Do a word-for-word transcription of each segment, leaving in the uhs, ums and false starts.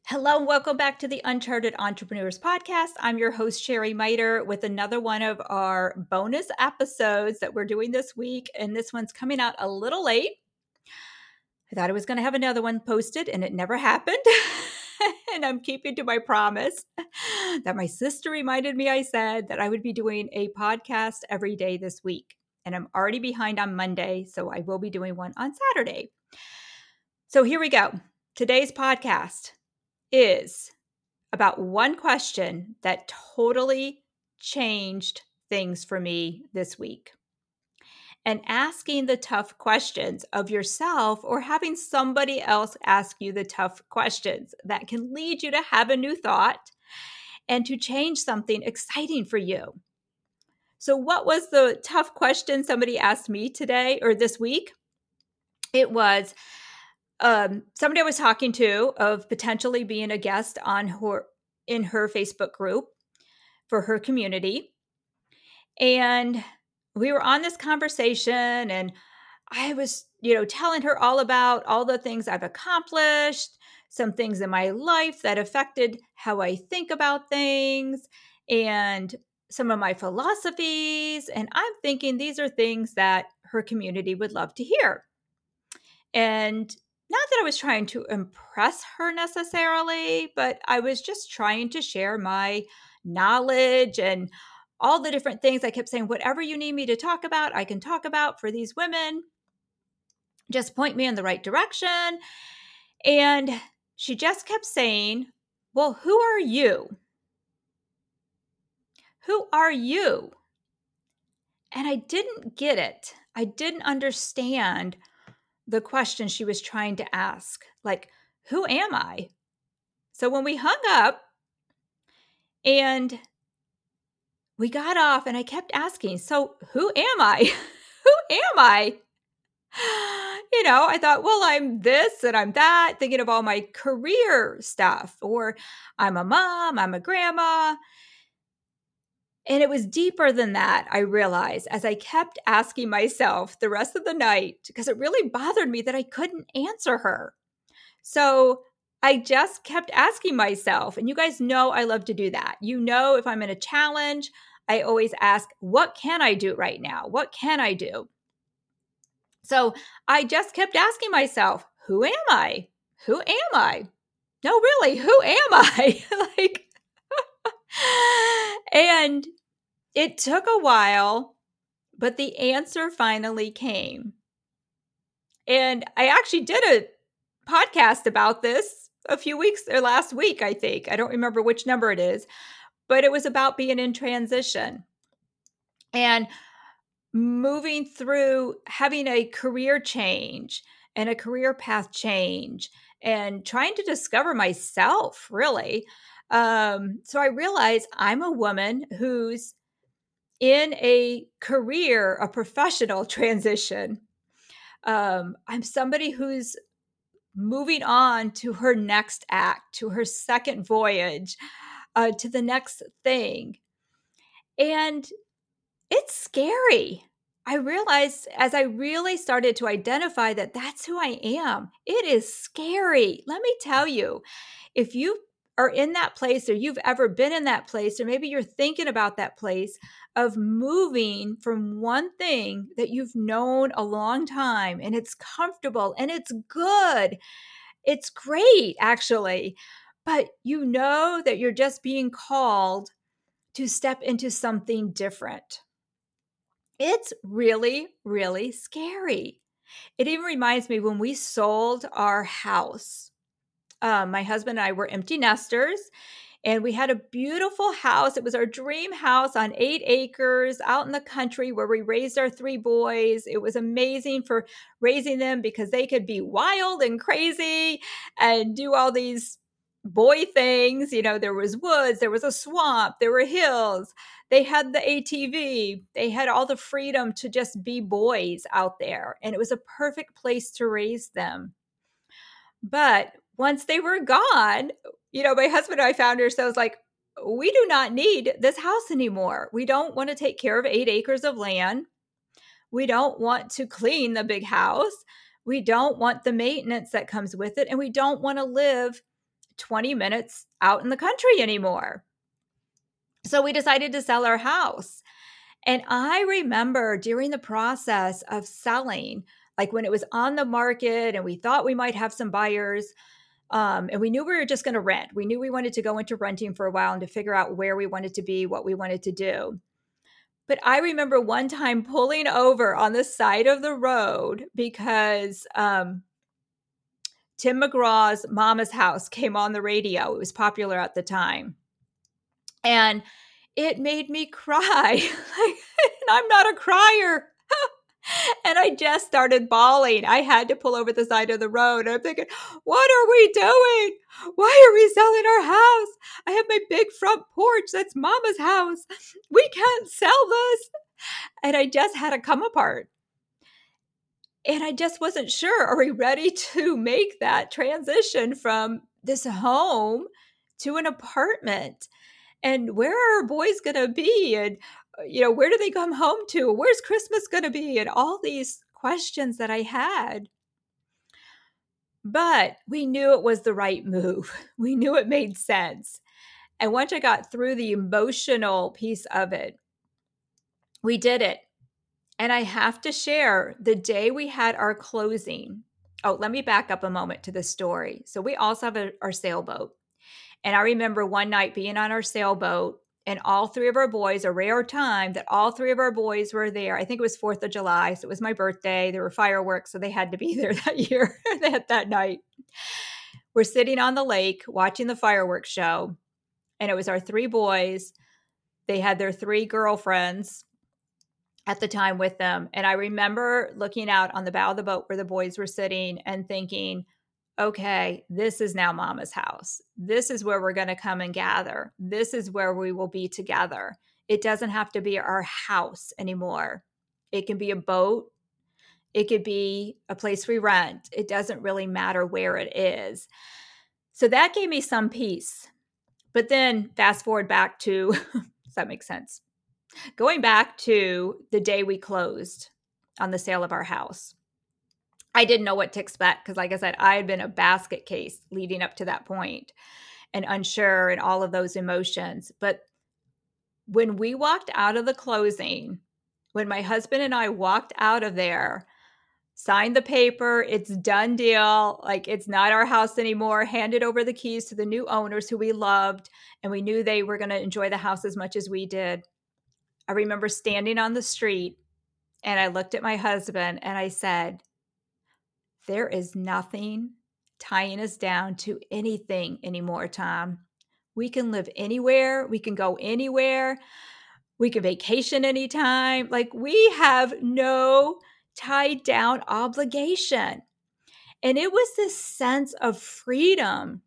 Hello, and welcome back to the Uncharted Entrepreneurs Podcast. I'm your host, Sherry Miter, with another one of our bonus episodes that we're doing this week. And this one's coming out a little late. I thought I was going to have another one posted, and it never happened. And I'm keeping to my promise that my sister reminded me I said that I would be doing a podcast every day this week. And I'm already behind on Monday, so I will be doing one on Saturday. So here we go. Today's podcast is about one question that totally changed things for me this week. And asking the tough questions of yourself or having somebody else ask you the tough questions that can lead you to have a new thought and to change something exciting for you. So, what was the tough question somebody asked me today or this week? It was um, somebody I was talking to of potentially being a guest on her in her Facebook group for her community. And we were on this conversation, and I was, you know, telling her all about all the things I've accomplished, some things in my life that affected how I think about things, and some of my philosophies. And I'm thinking these are things that her community would love to hear. And not that I was trying to impress her necessarily, but I was just trying to share my knowledge and all the different things. I kept saying, whatever you need me to talk about, I can talk about for these women. Just point me in the right direction. And she just kept saying, well, who are you? Who are you? And I didn't get it. I didn't understand the question she was trying to ask. Like, who am I? So when we hung up and we got off and I kept asking, so who am I? Who am I? You know, I thought, well, I'm this and I'm that, thinking of all my career stuff, or I'm a mom, I'm a grandma. And it was deeper than that, I realized, as I kept asking myself the rest of the night, because it really bothered me that I couldn't answer her. So I just kept asking myself, and you guys know I love to do that. You know, if I'm in a challenge, I always ask, what can I do right now? What can I do? So I just kept asking myself, who am I? Who am I? No, really, who am I? Like, and it took a while, but the answer finally came. And I actually did a podcast about this a few weeks or last week, I think. I don't remember which number it is, but it was about being in transition and moving through having a career change and a career path change and trying to discover myself, really. Um, so I realized I'm a woman who's in a career, a professional transition. Um, I'm somebody who's moving on to her next act, to her second voyage, uh, to the next thing. And it's scary. I realized as I really started to identify that that's who I am, it is scary. Let me tell you, if you are in that place or you've ever been in that place, or maybe you're thinking about that place of moving from one thing that you've known a long time and it's comfortable and it's good. It's great, actually. But you know that you're just being called to step into something different. It's really, really scary. It even reminds me when we sold our house. Um, my husband and I were empty nesters, and we had a beautiful house. It was our dream house on eight acres out in the country where we raised our three boys. It was amazing for raising them because they could be wild and crazy and do all these boy things. You know, there was woods, there was a swamp, there were hills. They had the A T V. They had all the freedom to just be boys out there. And it was a perfect place to raise them. But once they were gone, you know, my husband and I found ourselves like, we do not need this house anymore. We don't want to take care of eight acres of land. We don't want to clean the big house. We don't want the maintenance that comes with it. And we don't want to live twenty minutes out in the country anymore. So we decided to sell our house. And I remember during the process of selling, like when it was on the market and we thought we might have some buyers, um, and we knew we were just going to rent. We knew we wanted to go into renting for a while and to figure out where we wanted to be, what we wanted to do. But I remember one time pulling over on the side of the road because um, Tim McGraw's Mama's House came on the radio. It was popular at the time. And it made me cry. Like, and I'm not a crier. And I just started bawling. I had to pull over the side of the road. I'm thinking, what are we doing? Why are we selling our house? I have my big front porch. That's Mama's house. We can't sell this. And I just had to come apart. And I just wasn't sure. Are we ready to make that transition from this home to an apartment? And where are our boys going to be? And, you know, where do they come home to? Where's Christmas going to be? And all these questions that I had. But we knew it was the right move. We knew it made sense. And once I got through the emotional piece of it, we did it. And I have to share, the day we had our closing. Oh, let me back up a moment to the story. So we also have a, our sailboat. And I remember one night being on our sailboat and all three of our boys, a rare time that all three of our boys were there. I think it was fourth of July. So it was my birthday. There were fireworks. So they had to be there that year, that, that night. We're sitting on the lake watching the fireworks show. And it was our three boys. They had their three girlfriends at the time with them. And I remember looking out on the bow of the boat where the boys were sitting and thinking, okay, this is now Mama's house. This is where we're going to come and gather. This is where we will be together. It doesn't have to be our house anymore. It can be a boat. It could be a place we rent. It doesn't really matter where it is. So that gave me some peace. But then fast forward back to, does that make sense? Going back to the day we closed on the sale of our house. I didn't know what to expect because, like I said, I had been a basket case leading up to that point and unsure and all of those emotions. But when we walked out of the closing, when my husband and I walked out of there, signed the paper, it's done deal, like it's not our house anymore, handed over the keys to the new owners who we loved, and we knew they were going to enjoy the house as much as we did. I remember standing on the street and I looked at my husband and I said, there is nothing tying us down to anything anymore, Tom. We can live anywhere. We can go anywhere. We can vacation anytime. Like we have no tied down obligation. And it was this sense of freedom.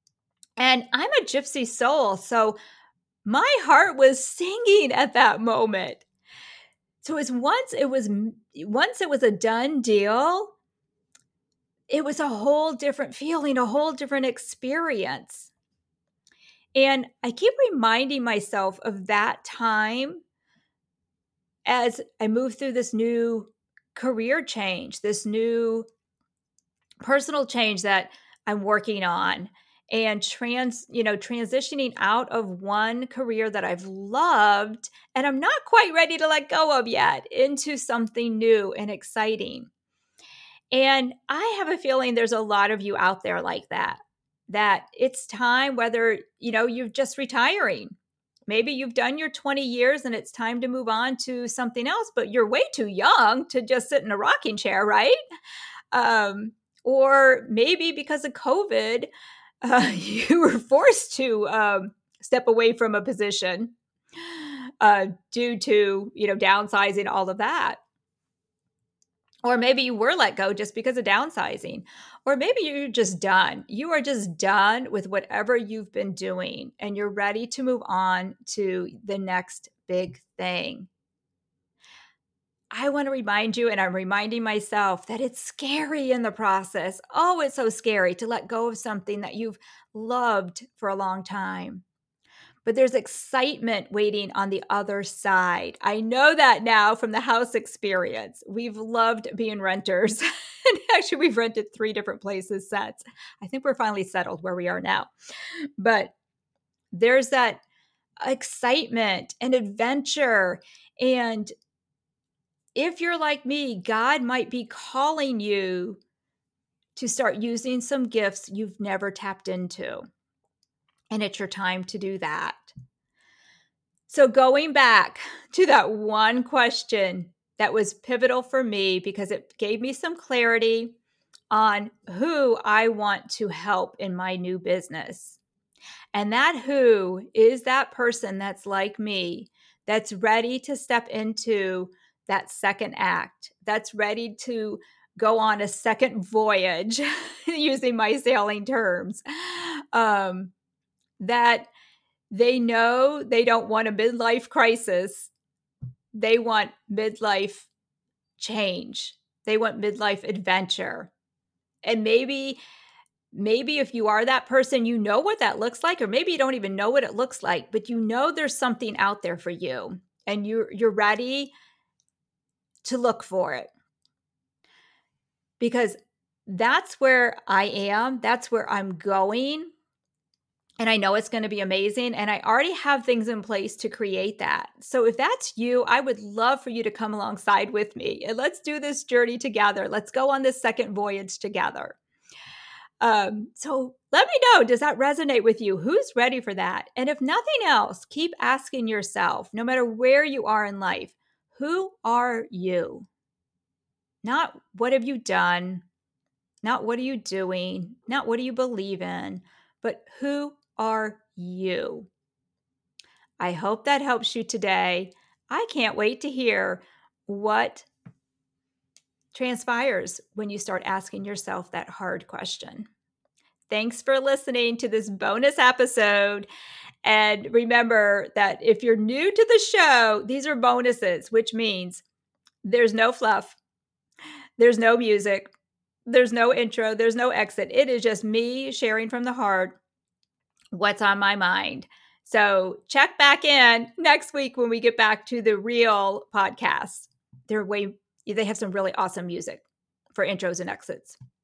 And I'm a gypsy soul, so my heart was singing at that moment. So it was once it was once it was a done deal, it was a whole different feeling, a whole different experience. And I keep reminding myself of that time as I move through this new career change, this new personal change that I'm working on. And trans, you know, transitioning out of one career that I've loved and I'm not quite ready to let go of yet into something new and exciting. And I have a feeling there's a lot of you out there like that, that it's time, whether, you know, you're just retiring. Maybe you've done your twenty years and it's time to move on to something else, but you're way too young to just sit in a rocking chair, right? Um, or maybe because of COVID, Uh, you were forced to um, step away from a position uh, due to, you know, downsizing, all of that. Or maybe you were let go just because of downsizing. Or maybe you're just done. You are just done with whatever you've been doing and you're ready to move on to the next big thing. I want to remind you, and I'm reminding myself, that it's scary in the process. Oh, it's so scary to let go of something that you've loved for a long time. but there's excitement waiting on the other side. I know that now from the house experience. We've loved being renters. And actually, we've rented three different places since. I think we're finally settled where we are now. But there's that excitement and adventure. And if you're like me, God might be calling you to start using some gifts you've never tapped into. And it's your time to do that. So going back to that one question that was pivotal for me because it gave me some clarity on who I want to help in my new business. And that who is that person that's like me, that's ready to step into that second act, that's ready to go on a second voyage, using my sailing terms, um, that they know they don't want a midlife crisis. They want midlife change. They want midlife adventure. And maybe, maybe if you are that person, you know what that looks like, or maybe you don't even know what it looks like, but you know there's something out there for you and you're, you're ready to look for it. Because that's where I am. That's where I'm going. And I know it's going to be amazing. And I already have things in place to create that. So if that's you, I would love for you to come alongside with me. And let's do this journey together. Let's go on this second voyage together. Um, so let me know, does that resonate with you? Who's ready for that? And if nothing else, keep asking yourself, no matter where you are in life, who are you? Not what have you done? Not what are you doing? Not what do you believe in? But who are you? I hope that helps you today. I can't wait to hear what transpires when you start asking yourself that hard question. Thanks for listening to this bonus episode. And remember that if you're new to the show, these are bonuses, which means there's no fluff, there's no music, there's no intro, there's no exit. It is just me sharing from the heart what's on my mind. So check back in next week when we get back to the real podcast. They're way, they have some really awesome music for intros and exits.